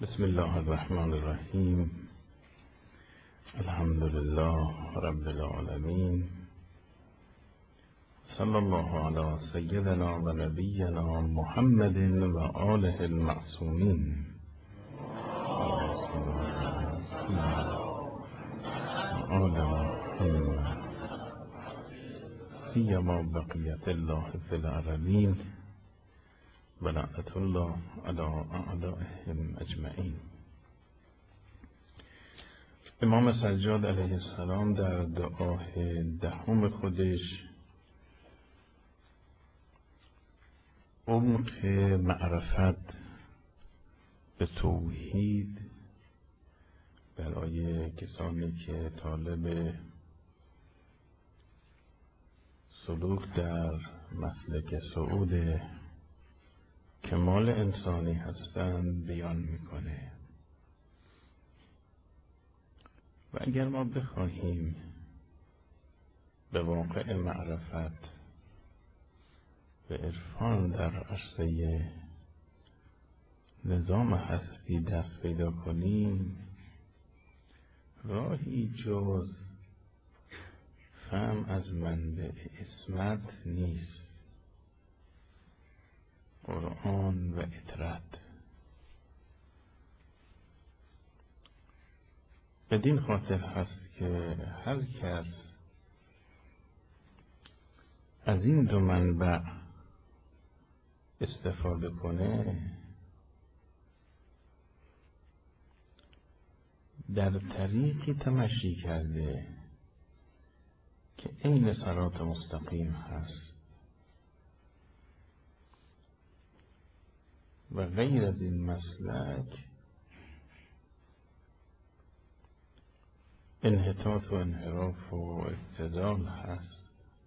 بسم الله الرحمن الرحیم. الحمد لله رب العالمین. صلی الله علی سیدنا و نبینا محمد و آله المعصومین. سیما بقیت الله فی العالمین و لعنت الله علی اعدائهم اجمعین. امام سجاد علیه السلام در دعای دهم خودش عمق معرفت به توحید برای کسانی که طالب سلوک در مسلک صعود کمال انسانی هستند بیان میکنه. و اگر ما بخواهیم به واقع معرفت و عرفان در عرصه نظام هستی دست پیدا کنیم، راهی جز فهم از منبع عصمت نیست، قرآن و اطرت. بدین خاطر هست که هر کس از این دو منبع استفاده کنه در طریقی تمشی کرده که عین صراط مستقیم هست و غیر از این مسلک انحطاط و انحراف و ابتذال هست.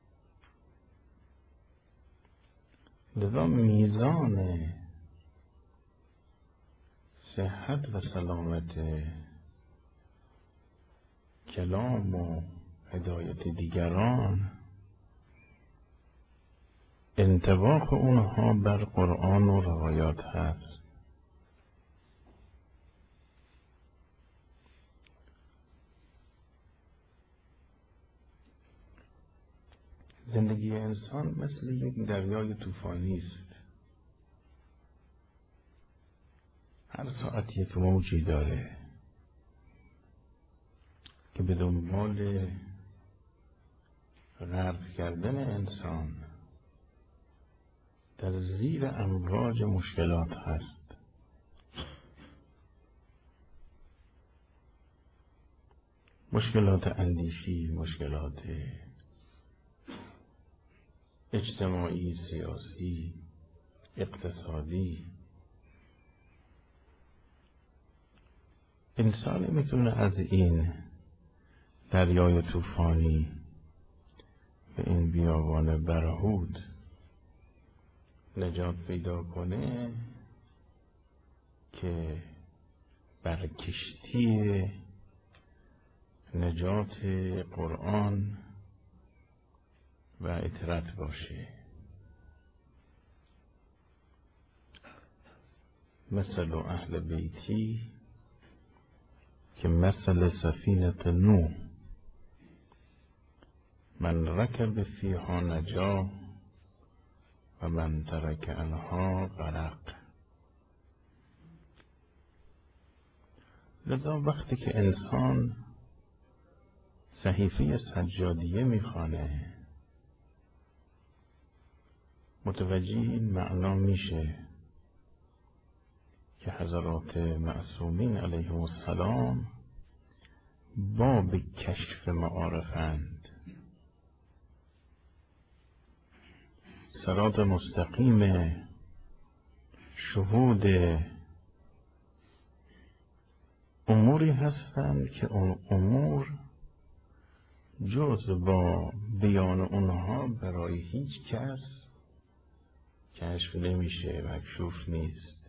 لذا میزان صحت و سلامت کلام و هدایت دیگران انطباق اونها بر قرآن و روایات هست. زندگی انسان مثل یک دریای طوفانی است. هر ساعت یک موجی داره که به دنبال غرق کردن انسان در زیر امواج مشکلات هست. مشکلات اندیشی، مشکلات اجتماعی، سیاسی، اقتصادی. انسان میتونه از این دریای طوفانی به این بیابان برهود نجات پیدا کنه که بر کشتی نجات قرآن و اطرت باشه. مثل اهل بیتی که مثل سفینه نوح، من رکب فیها نجا و من ترک عنها غرق. لذا وقتی که انسان صحیفه سجادیه میخوانه متوجه این معنا میشه که حضرات معصومین علیهم السلام باب کشف معارفند. صراط مستقیم شهود اموری هستند که اون امور جز با بیان اونها برای هیچ کس کشف نمیشه، مکشوف نیست.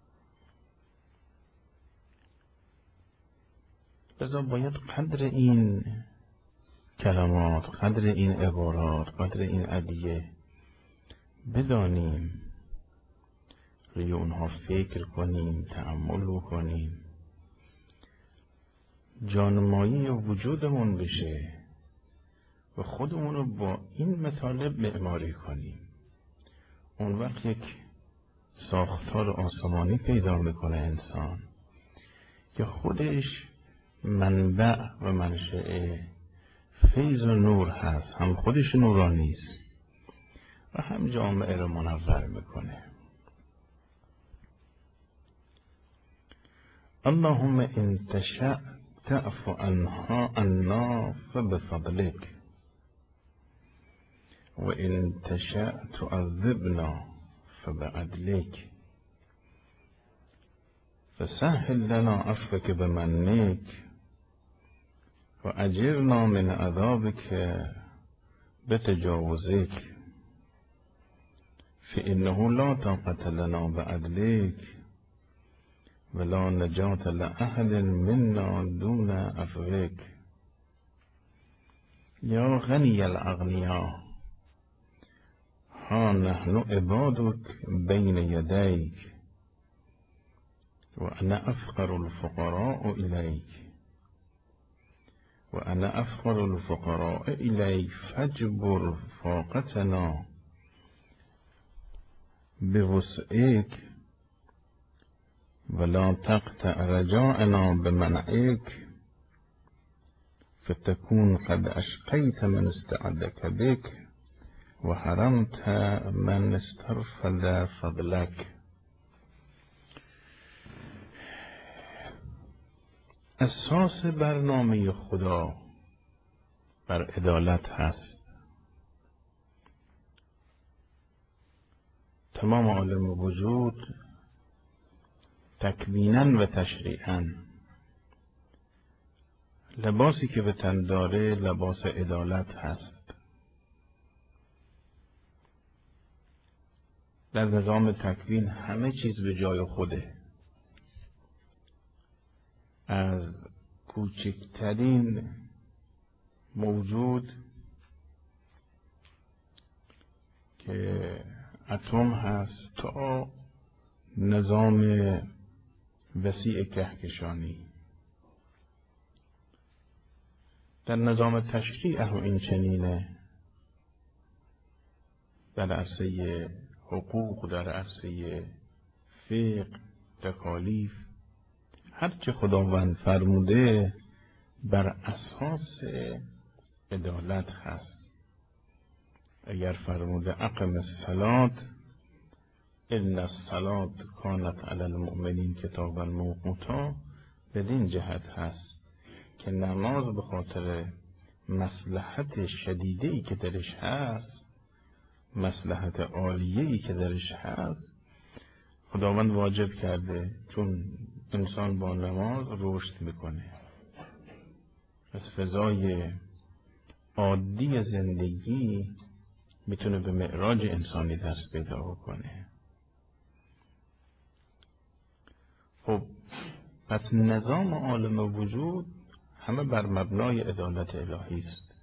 لذا باید قدر این کلمات، قدر این عبارات، قدر این ادعیه بدانیم روی اونها فکر کنیم، تأمل بکنیم، جانمایی وجودمون بشه و خودمون رو با این مطالب معماری کنیم. اون وقت یک ساختار آسمانی پیدا میکنه انسان که خودش منبع و منشأ فیض و نور هست، هم خودش نورانی است و هم جامعه رو منور میکنه. اللهم ان تشاء تعفو عنا فبفضلك و ان تشاء تعذبنا فبعدلك فسهل لنا عفوك بمنك و اجرنا من عذابك بتجاوزك فإنه لا طاقة لنا بعدلك ولا نجاة لأحد منا دون عفوك يا غني الأغنياء ها نحن عبادك بين يديك وأنا أفقر الفقراء إليك وأنا أفقر الفقراء إليك فاجبر فاقتنا بوسعك ولا تقطع رجاءنا بمنعك فتكون قد أشقيت من استعدك بك وحرمت من استرفل فضلك. اساس برنامه خدا بر عدالت هست. تمام عالم وجود تکویناً و تشریعاً لباسی که به تن داره لباس عدالت هست. در نظام تکوین همه چیز به جای خوده، از کوچکترین موجود که اتم هست تا نظام وسیع کهکشانی. در نظام تشریع هم این چنینه، در عرصه حقوق، در عرصه فقه، تکالیف، هر چه خداوند فرموده بر اساس عدالت هست. اگر فرموده اقم الصلاة ان الصلاة کانت علی المؤمنین کتابا موقوتا، بدین جهت هست که نماز به خاطر مصلحت شدیده‌ای که درش هست، مصلحت عالیه‌ای که درش هست، خداوند واجب کرده، چون انسان با نماز رشد میکنه، از فضای عادی زندگی میتونه به معراج انسانی دست پیدا کنه. خب پس نظام عالم وجود همه بر مبنای عدالت الهی است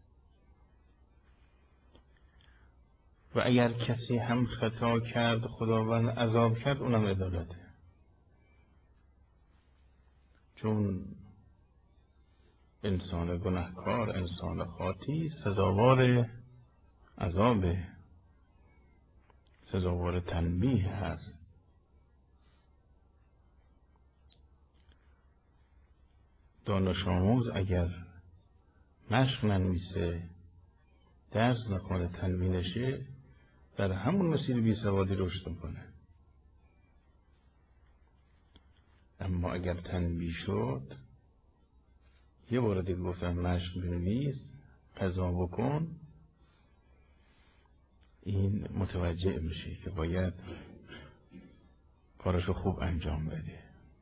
و اگر کسی هم خطا کرد خداوند عذاب کرد، اونم عدالته، چون انسان گناهکار، انسان خاطی سزاوار عذاب، سزاوار تنبیه هست. دانش آموز اگر مشق ننویسه، درس نکنه، تنبیه نشه، در همون مسیر بیسوادی رشد میکنه. اما اگر تنبیه شد، یه بار دیگه گفتن مشق بنویس، قضا بکن، این متوجه میشه که باید کارشو خوب انجام بده.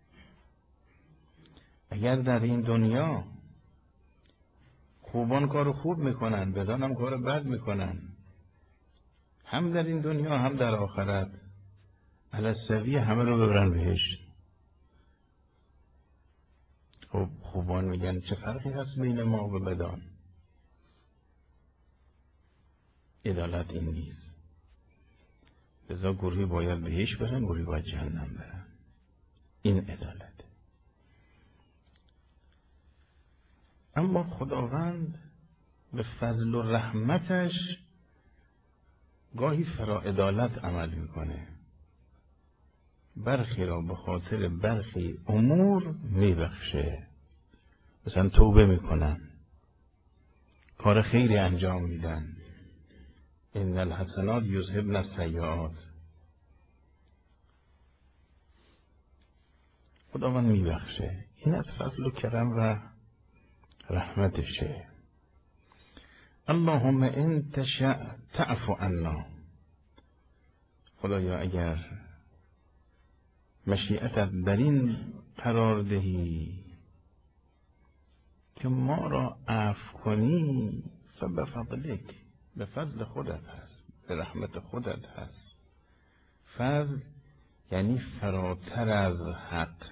اگر در این دنیا خوبان کار خوب میکنن، بدان هم کار بد میکنن، هم در این دنیا هم در آخرت، علی السویه همه رو ببرن بهشت. خب خوبان میگن چه فرقی هست بین ما و بدان؟ عدالت این نیست. لذا گروهی باید بهشت برن، گروهی باید جهنم برن. این عدالت. اما خداوند به فضل و رحمتش گاهی فراعدالت عمل میکنه. برخی را به خاطر برخی امور میبخشه. مثلا توبه میکنن، کار خیری انجام میدن. ان الحسنات یذهبن السیئات. خداوند میبخشه. این از فضل و کرم و رحمتشه. اللهم ان تشاء تعف عنا. خدایا اگر مشیعتت در این قرار دهی که ما را عفو کنی، فبفضلک، به فضل خودت هست، به رحمت خودت هست. فضل یعنی فراتر از حق.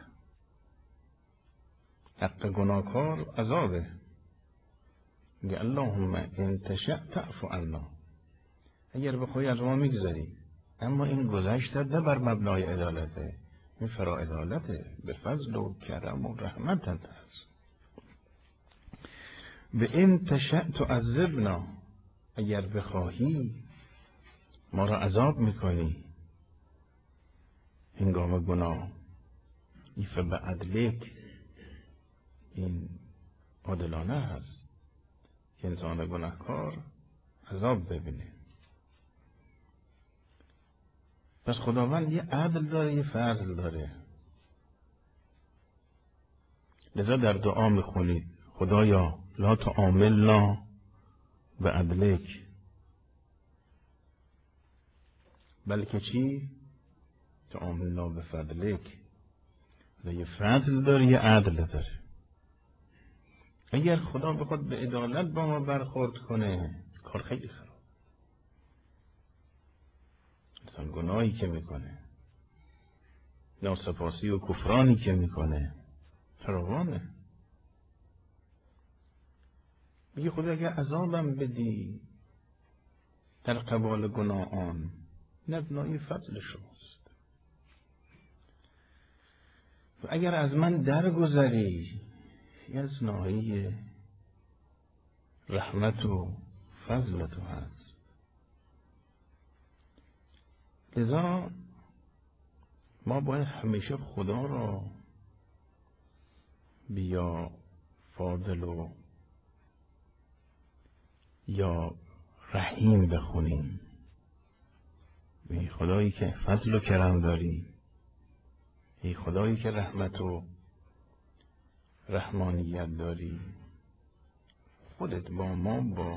حق گناهکار عذابه. میگه اللهم ان تشاء تعف عنا. اگر بخوای از ما میگذری، اما این گذشتت نه بر مبنای عدالته، این فرا عدالته، به فضل و کرم و رحمتت هست. به ان تشاء تعذبنا. اگر بخواهی ما را عذاب میکنی هنگام گناه. این فبعدلک، این عادلانه هست که انسان گناهکار عذاب ببینه. پس خداوند یه عدل داره، یه فضل داره. لذا در دعا میخونید خدایا لا تعاملنا بعدلک، بلکه چی؟ تعاملنا بفضلک. یه فضل داره، یه عدل داره. اگر خدا بخواد به عدالت با ما برخورد کنه، کار خیلی خراب. انسان گناهی که میکنه، ناسپاسی و کفرانی که میکنه فراوانه. میگه خدا اگر عذابم بدی در قبال گناهان، نبنای فضل شماست. و اگر از من درگذری، از ناحیه رحمت و فضل تو هست. لذا ما باید همیشه خدا را بیا فاضل و یا رحیم بخونیم. ای خدایی که فضل و کرم داری، ای خدایی که رحمت و رحمانیت داری، خودت با ما با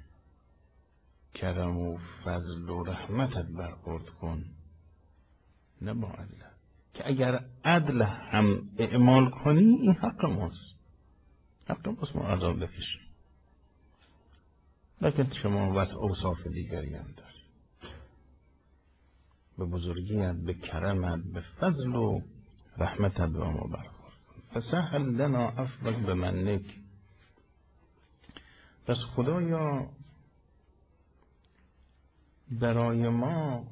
کرم و فضل و رحمتت برخورد کن، نه با عدل. که اگر عدل هم اعمال کنی، این حق ماست، حق ماست ما عذاب بکشیم. لیکن شما وقت اوصاف دیگری هم داری. به بزرگیت، به کرمت، به فضل و رحمتت با ما برخورد کن. فسهل لنا عفوک بمنک. پس خدایا برای ما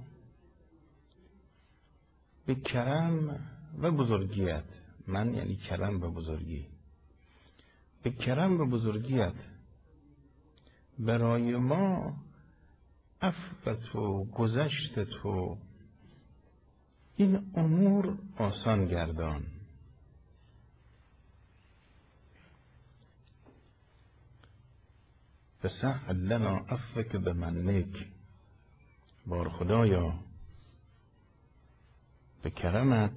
به کرم و بزرگیت، من یعنی کرم و بزرگی، به کرم و بزرگیت برای ما عفوت و گذشتت و این امور آسان گردان. فسهل لنا عفوک بمنک. بار خدایا به کرمت،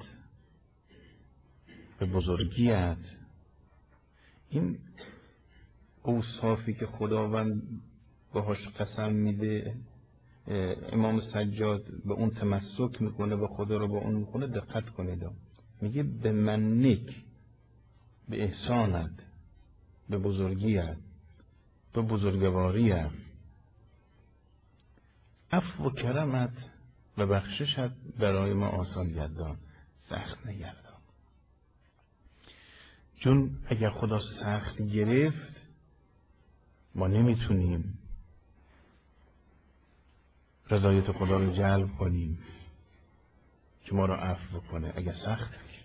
به بزرگیت، این اوصافی که خداوند باهاش قسم میده، امام سجاد به اون تمسک میکنه، به خدا رو با اون میکنه. دقت کنید، میگه به منک، به احسانت، به بزرگیت، به بزرگواریت، عفو و کرمت و بخششت برای ما آسان گردان، سخت نگردان. چون اگر خدا سخت گرفت، ما نمیتونیم رضایت خدا رو جلب کنیم که ما رو عفو کنه اگر سخت میشه.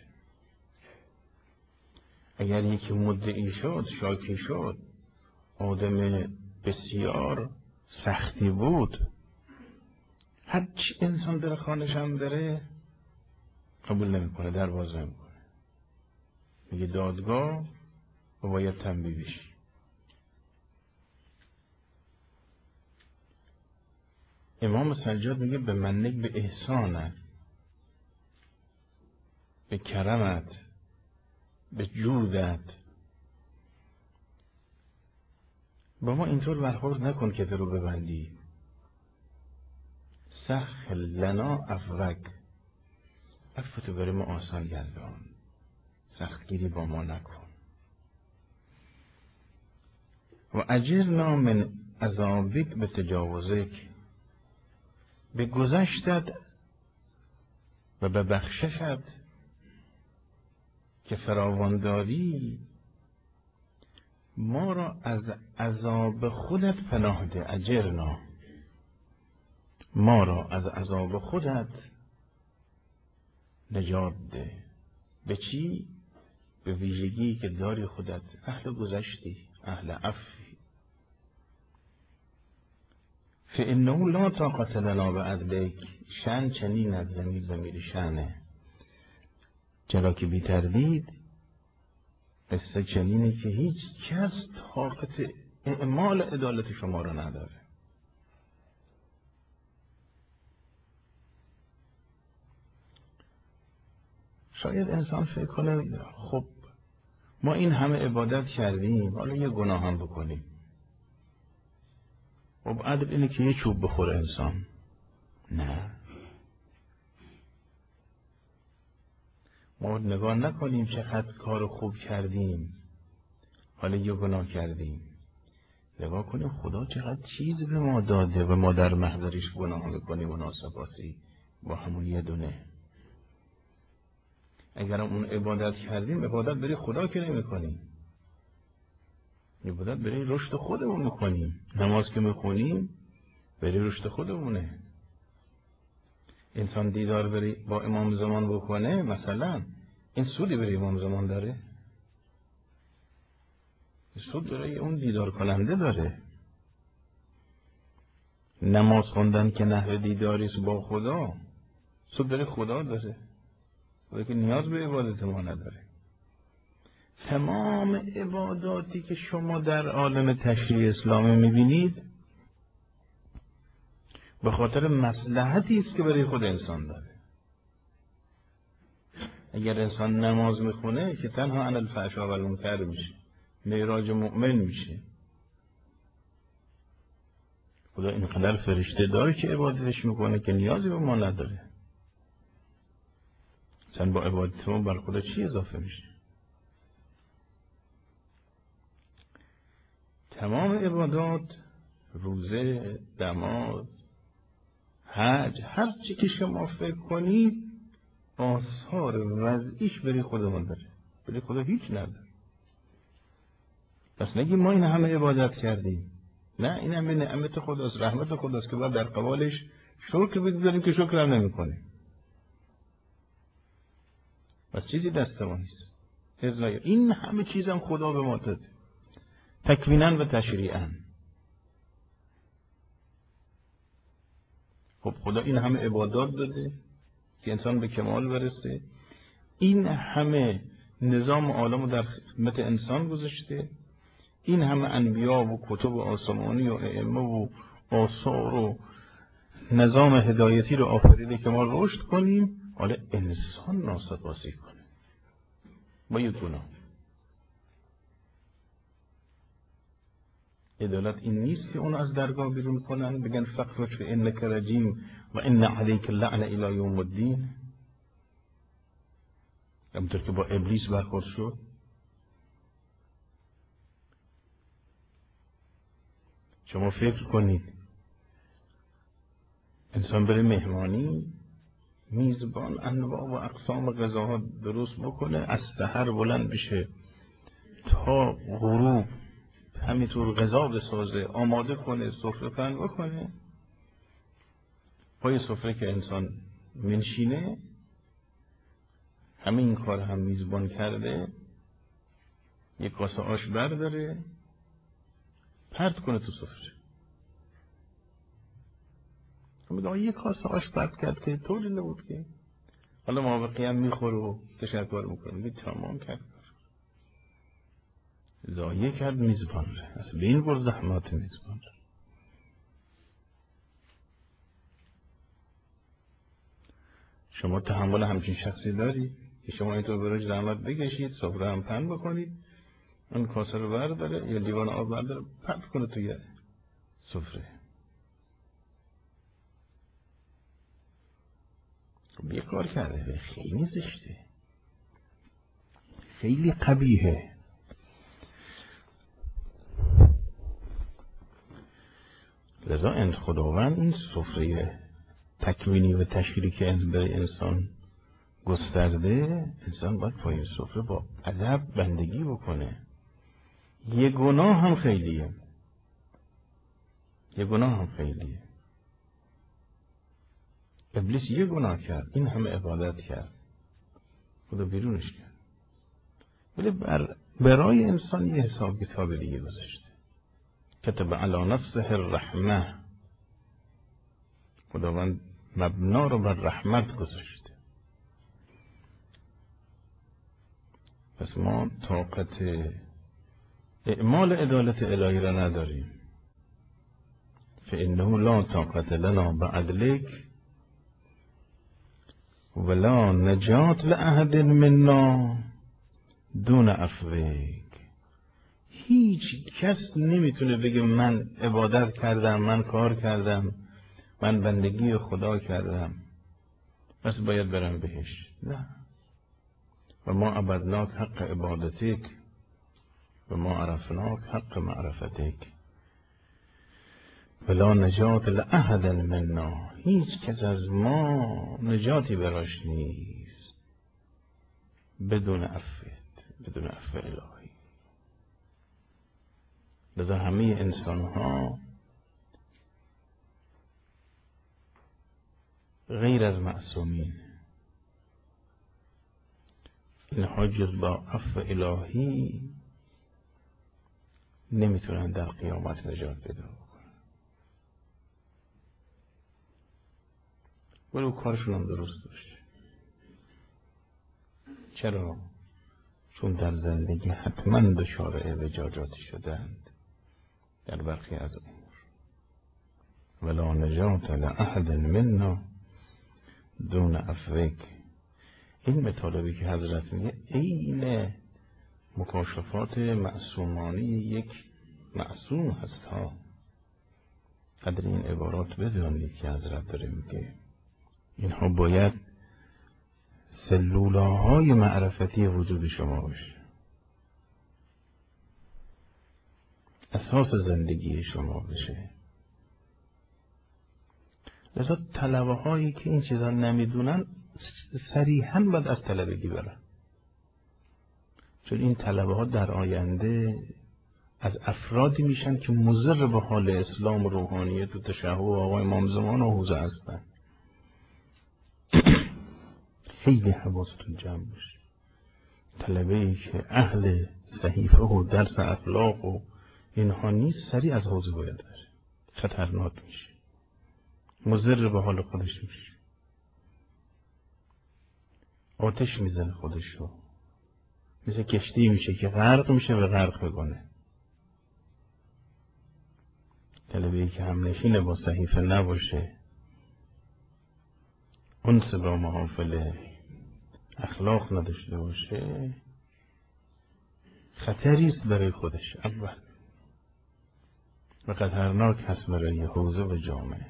اگر یکی مدعی شد، شاکی شد، آدم بسیار سختی بود، هرچی انسان در خانش هم داره قبول نمیکنه، در باز نمیکنه، میگه دادگاه و باید تنبیه بشی. امام سجاد میگه به منک به احسانت، به کرمت، به جودت، با ما اینطور برخورد نکن که رو ببندی. سهل لنا عفوک، عفوتو برای ما آسان گردان، سختگیری با ما نکن. و اجرنا من عذابک به تجاوزک، به گذشتت و به بخششت که فراوانداری ما را از عذاب خودت پناه ده. اجرنا، ما را از عذاب خودت نجات ده. به چی؟ به ویژگی که داری خودت، اهل گذشتی، اهل عفوی. فانه لا طاقة لنا بعدک، شأن چنین ضمیر شأنه، چرا که بی تردید قصه چنینه که هیچ کس طاقت اعمال عدالت شما را نداره. شاید انسان فکر کنه خب ما این همه عبادت کردیم، حالا یه گناه هم بکنیم، خب عدل اینه که یه چوب بخوره انسان. نه، ما نگاه نکنیم چقدر کار خوب کردیم، حالا یه گناه کردیم، نگاه کنیم خدا چقدر چیز به ما داده و ما در محضرش گناه میکنیم و ناسپاسی با همون یه دونه. اگر اون عبادت کردیم، عبادت برای خدا که نمی کنیم، عبادت برای رشد خودمون میکنیم. نماز که میخونیم برای رشد خودمونه. انسان دیدار برای با امام زمان بکنه، مثلا این سودی برای امام زمان داره؟ سود برای اون دیدار کننده داره. نماز خوندن که نحو دیداریست با خدا، سود برای خدا داره، خدا که نیاز به عبادت ما نداره. تمام عباداتی که شما در عالم تشریع اسلامی میبینید به خاطر مصلحتی است که برای خود انسان داره. اگر انسان نماز میخونه که تنها عن الفحشاء و المنکر میشه، معراج مؤمن میشه. خدا اینقدر فرشته داره که عبادتش میکنه که نیازی به ما نداره. چند با عبادت ما بر خدا چی اضافه میشه؟ تمام عبادات، روزه، نماز، حج، هر چی که شما فکر کنید آثار وضعیش برای خودمون داره، برای خدا هیچ نداره. پس نگیم ما این همه عبادت کردیم، نه، این همه نعمت خداست، رحمت خداست که باید در قبالش شکر بگذاریم که شکر هم نمی کنیم. پس چیزی دست ما نیست. این همه چیز هم خدا به ما داده، تکویناً و تشریعاً. خب خدا این همه عبادات داده که انسان به کمال برسه، این همه نظام عالم رو در خدمت انسان گذاشته، این همه انبیا و کتب آسمانی و ائمه و آثار و نظام هدایتی رو آفریده که ما رشد کنیم، حالا انسان ناسپاسی کنه با یه گناه. عدالت این نیست که اون از درگاه بیرون کنن بگن فخرج فانک رجیم و ان علیک اللعنه الی یوم الدین، همونطور که با ابلیس برخورد شد. شما فکر کنید انسان بره مهمانی، میزبان انواع و اقسام غذاها درست بکنه، از سحر بلند بشه تا غروب همینطور غذا بسازه، آماده کنه، سفره پهن بکنه، پای سفره که انسان منشینه، همه این کار هم میزبان کرده، یک کاسه آش برداره پرت کنه تو سفره. میگه یک کاسه آش پرت کرد که طوری نبود که حالا موقعی هم میخوره و تشکر میکنه. میگه تمام کرد، ضایع کرد میزبان ره، از بین برد زحمات میزبان ره. شما تحمل همچین شخصی داری که شما اینطور براش زحمت بکشید، سفره هم پهن بکنید، اون کاسه رو برداره یا لیوان آب برداره پرت کنه توی سفره؟ خب یه کار کرده، خیلی زشته، خیلی قبیحه. لذا خداوند این سفره تکوینی و تشکیلی که برای انسان گسترده، انسان باید پای سفره با ادب بندگی بکنه. یه گناه هم خیلیه، یه گناه هم خیلیه. ابلیس یه گناه کرد، این همه عبادت کرد، خدا بیرونش کرد، ولی برای انسان یه حساب کتاب دیگه گذاشته. کتب علی نفسه الرحمه، خداوند مبنا رو بر رحمت گذاشته. پس ما طاقت اعمال عدالت الهی را نداریم. فإنه لا طاقت لنا بعدلک ولا نجات لأحد منا دون عفوک. هیچ کس نمیتونه بگه من عبادت کردم، من کار کردم، من بندگی خدا کردم پس باید برم بهش. نه. و ما عبدناک حق عبادتک و ما عرفناک حق معرفتک ولا نجات لأحد منا. هیچ کس از ما نجاتی براش نیست بدون عفوت، بدون عفو الهی. لذا همه انسان ها غیر از معصومین، اینها جز با عفو الهی نمیتونن در قیامت نجات پیدا بکنن، ولو کارشون هم درست باشه. چرا؟ چون در زندگی حتما دچار اعوجاجاتی شدند در برخی از امور. ولا نجات لأحد منا دون عفوک. این مطالبی که حضرت میگه عین مکاشفات معصومانی یک معصوم هست ها. قدر این عبارات بدانید که حضرت داره میگه اینها باید سلولاهای معرفتی وجود شما باشه، اساس زندگی شما بشه. لذا طلبه هایی که این چیزا نمیدونن صریحاً باید از طلبگی برن، چون این طلبه ها در آینده از افرادی میشن که مضر به حال اسلام و روحانیت و تشیع و آقای امام زمان و حوزه هستن. خیلی حواستون جمع باشه. طلبه ای که اهل صحیفه و درس اخلاق و اینها نیست سریع از حوزه باید بره، خطرناک میشه، مضر به حال خودش میشه، آتش میزنه خودشو، مثل کشتی میشه که غرق میشه و غرق بکنه. طلبه‌ای که همنشین با صحیفه نباشه، انس با محافل اخلاق نداشته باشه، خطری است برای خودش اول و خطرناک هست برای حوزه و جامعه.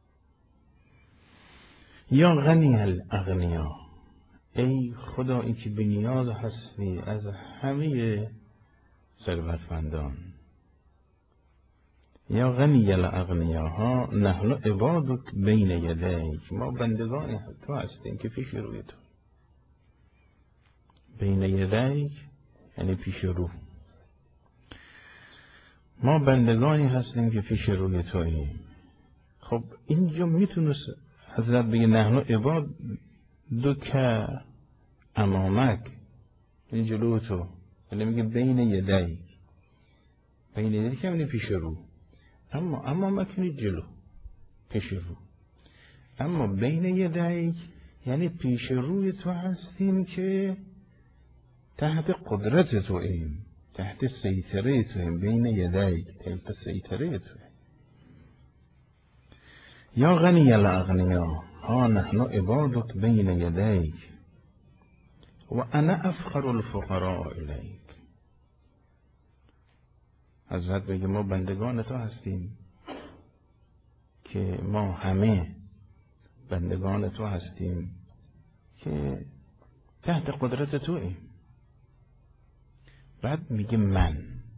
یا غنی الاغنیا، ای خدایی که به نیاز هستی از همه ثروتمندان. یا غنی الاغنیاها نحن عبادک بین یدیک، ما بندگان تو هستیم که پیش روی تو. بین یدیک یعنی پیش رو، ما بندگانی هستیم که پیش روی توییم. خب اینجا میتونست حضرت بگه نحن عباد دو که امامک، این جلو تو، ولی میگه بین یدی، بین یدی که همینه پیش رو، اما امامک یعنی جلو پیش رو، اما بین یدی یعنی پیش روی تو هستیم که تحت قدرت تو ایم، تحت سیطره تو ایم، بین یدی تحت سیطره تو ایم. یا غنی الاغنیا ها نحن عبادک بین یدیک و انا افخر الفقراء الیک. حضرت بگه ما بندگان تو هستیم که ما همه بندگان تو هستیم که تحت قدرت تو ایم. بعد میگه من،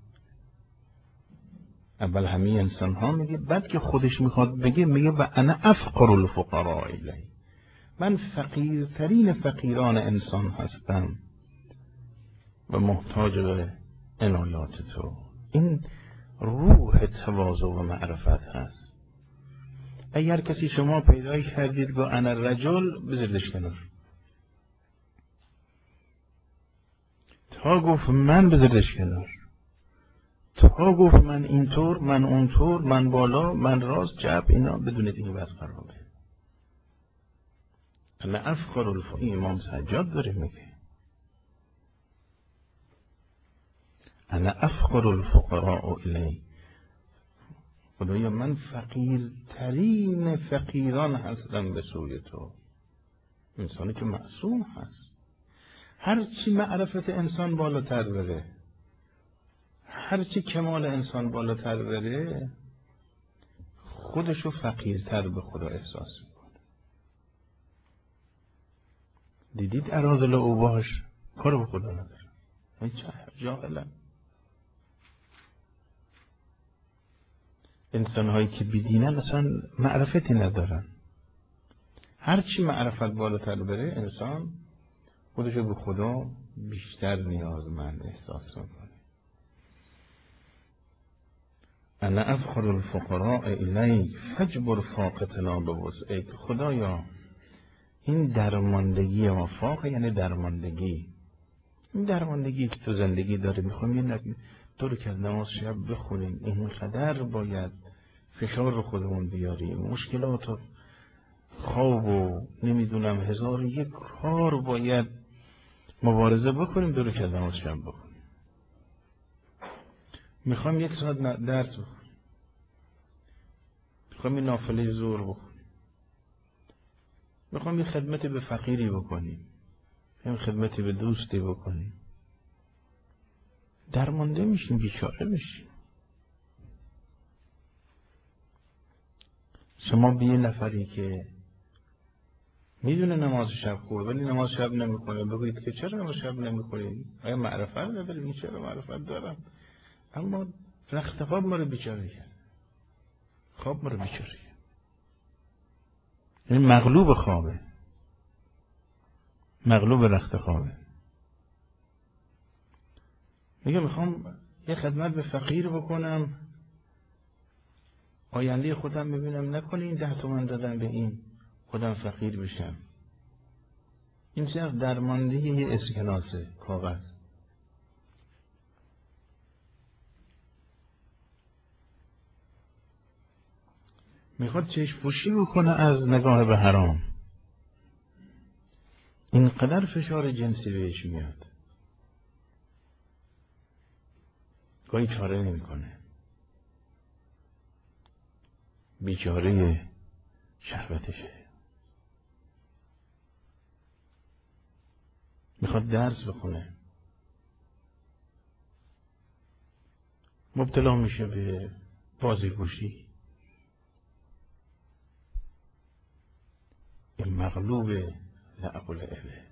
اول همه انسان ها میگه، بعد که خودش میخواد بگه میگه و انا افقر الفقراء الی، من فقیرترین فقیران انسان هستم و محتاج به عنایات تو. این روح تواضع و معرفت هست. اگر کسی شما پیدا کردید با انا رجل، بذاردش کنار. تا گفت من، بذاردش کنار. تا گفت من اینطور، من اونطور، من بالا، من راست چپ، اینا بدون دیگه بس خرابه. انا افخر امام سجاد داره میگه انا افخر الفقراء الی، خدایا من فقیرترین فقیران هستم به سوی تو. انسانی که معصوم هست، هرچی معرفت انسان بالاتر بره، هرچی کمال انسان بالاتر بره، خودشو فقیرتر به خدا احساس میکنه. دیدید اراذل اوباش کار به خدا نداره، این چه جاهلن. انسان هایی که بیدینن اصلا معرفتی ندارن. هرچی معرفت بالاتر بره، انسان خودشو به خدا بیشتر نیازمند احساس میکنه. انا افخر الفقراء الیک فاجبر فاقتنا بوسعک. خدایا این درماندگی ما، فاقه یعنی درماندگی، این درماندگی که تو زندگی داره، میخوام یه طور که از نماز شب بخونیم، اینقدر باید فشار رو خودمون بیاریم، مشکلات و خواب و نمیدونم هزار و یک کار باید مبارزه بکنیم، طور که از نماز شب بخونیم. میخوام یک ساعت درس بخونیم، میخوام این نافله ظهر بخونیم، میخوام یه خدمتی به فقیری بکنیم، یه خدمتی به دوستی بکنیم، درمانده میشیم، بیچاره میشیم. شما به یه نفری که میدونه نماز شب خوبه ولی نماز شب نمیکنه بگویید که چرا نماز شب نمیکنید؟ آیا معرفت ندارید؟ این چرا معرفت دارم، اما رخت خواب ما رو بیچاره کرد، خواب ما رو بیچاره کرد. این مغلوب خوابه، مغلوب رخت خوابه. میگه میخوام یه خدمت به فقیر بکنم، آینده خودم ببینم، نکنه این 10 تومن دادم به این خودم فقیر بشم. این صرف درماندگی یه اسکناسه کاغذ. میخواد چشم پوشی بکنه از نگاه به حرام، اینقدر فشار جنسی بهش میاد، گاهی چاره نمیکنه، بیچاره شهوتشه. میخواد درس بخونه، مبتلا میشه به بازیگوشی. این مغلوب لعقل اله.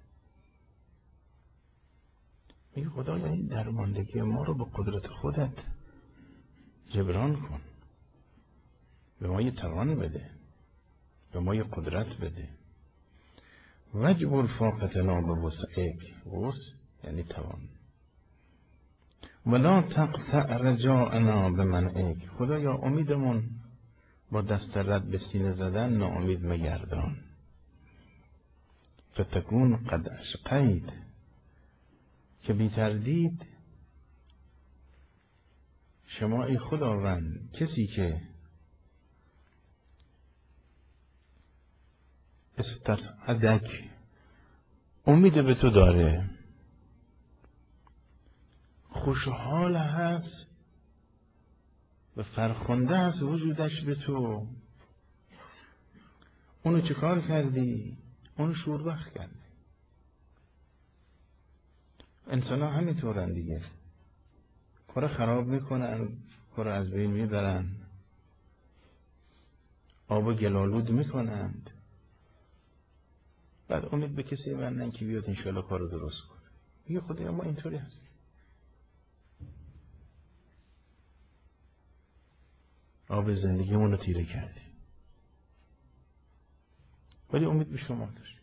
میگه خدایا این درماندگی ما رو به قدرت خودت جبران کن، به ما یه توان بده، به ما یه قدرت بده. وجبر فاقتنا بوسعک، وسع یعنی توان. ولا تقطع رجاءنا بمنعک. خدایا امیدمون با دست رد به سینه زدن ناامید مگردان. فتکون قد اشقید، که بی تردید شما ای خداوند، کسی که استسعدک امید به تو داره، خوشحال هست و فرخنده هست وجودش به تو، اونو چه کار کردی؟ اونو شوربخت کردی. انسان ها همینطورن دیگه، کار خراب میکنن، کار از بین میبرن، آب و گلالود میکنند، بعد امید به کسی بندن که بیاد انشاءالله کار رو درست کنه. میگه خدایا ما اینطوری هستیم، آب زندگیمون رو تیره کردیم، ولی امید به شما داشت.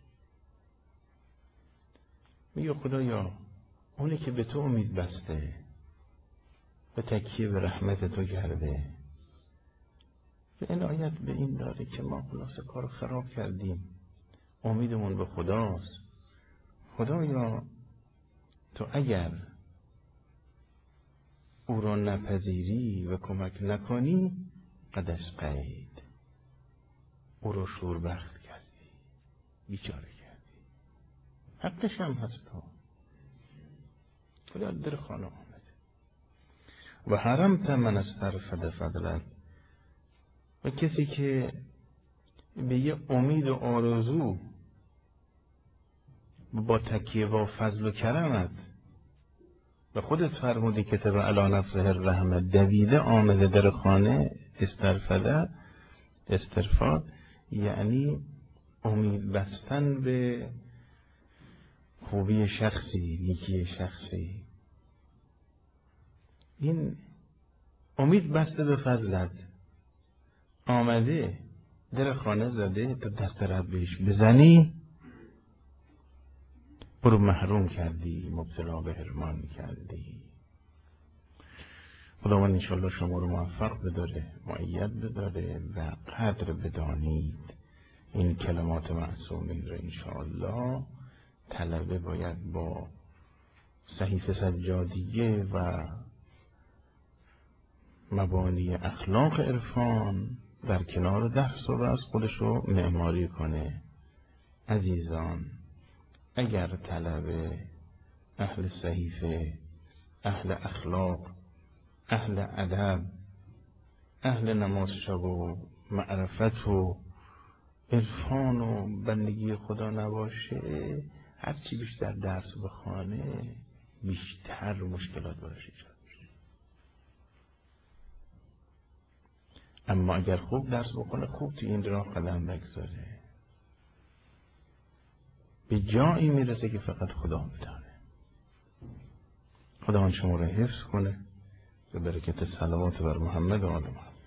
میگه خدایا اونی که به تو امید بسته و تکیه به رحمت تو کرده و عنایت به این داره که ما خلاصه کار خراب کردیم، امیدمون به خداست. خدایا تو اگر او را نپذیری و کمک نکنی، قدش قید، او را شوربخت کردی، بیچاره کردی، حقش هم هست. تو خدا در خانه آمده و حرمت من استرفد فضلت، و کسی که به یه امید و آرزو با تکیه و فضل و کرمت و خودت فرمودی کتب علی نفسه الرحمه، دویده آمده در خانه، استرفده، استرفاد یعنی امید بستن به خوبی شخصی، نیکی شخصی. این امید بسته به فضلت آمده در خانه زده، تا دست رد بهش بزنی برو محروم کردی، مبتلا به حرمان کردی. خداوند انشاءالله شما رو موفق بداره، مؤید بداره و قدر بدانید این کلمات معصومین رو. انشاءالله طلبه باید با صحیفه سجادیه و مبانی اخلاق عرفان در کنار درس و راز خودش رو معماری کنه. عزیزان، اگر طلبه اهل صحیفه، اهل اخلاق، اهل ادب، اهل نماز شب و معرفت و عرفان و بندگی خدا نباشه، هرچی بیشتر درس بخوانه بیشتر مشکلات براش ایجاد میشه. اما اگر خوب درس بخونه، خوب تو این راه قدم بگذاره، به جایی میرسه که فقط خدا میتونه. خداوند شما را حفظ کنه به برکت صلوات بر محمد و آل محمد.